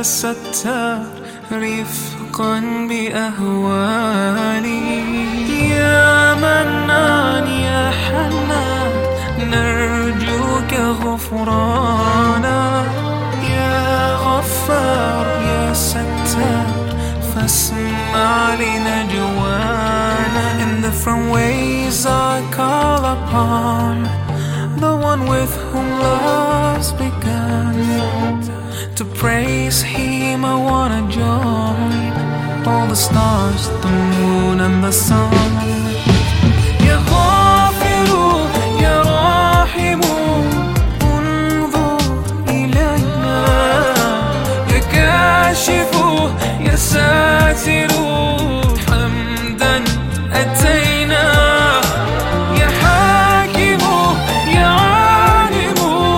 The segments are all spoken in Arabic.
ستار رفقا بأهوالي. يا منان يا حنان نرجوك غفرانا، يا غفار يا ستار فاسمع لنجوانا. In different ways I call upon the one with whom love's begun. To praise him I wanna join all the stars, the moon and the sun. يا غافر يا راحم انظر إلينا، يا كاشف يا ساتر حمدا أتينا. يا حاكم يا عالم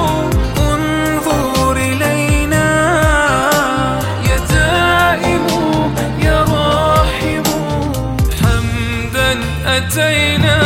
انظر إلينا، يا دائم يا راحم حمدا أتينا.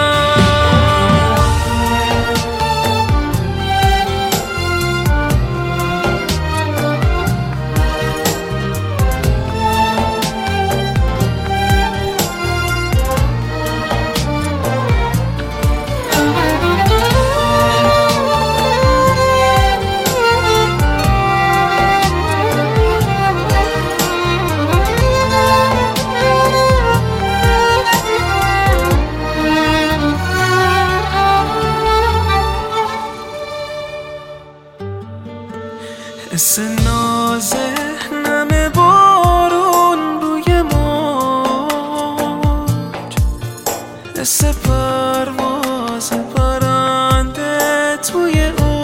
حس نازه نم بارون روی موج، حس پرواز پرنده توی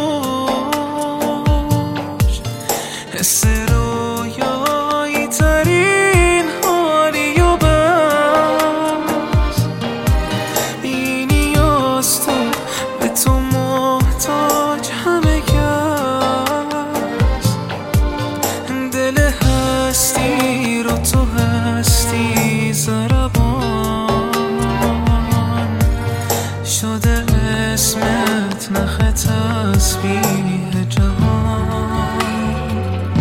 اوج، حس رویایی ترین حالی و بس. بی نیاز تو به تو محتاج همه هستی رو تو هستی ضربان شده اسمت نخ تسبیح جهان.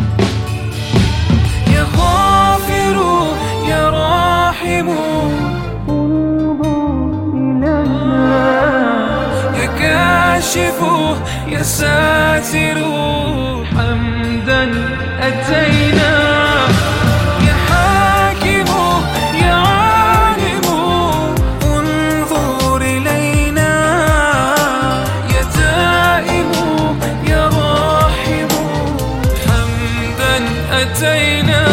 یا غافر یا راحم یا کاشف یا ساتر حمدا أتينا. يا حاكم يا عالم انظر إلينا، يا دائم يا راحم حمدا أتينا.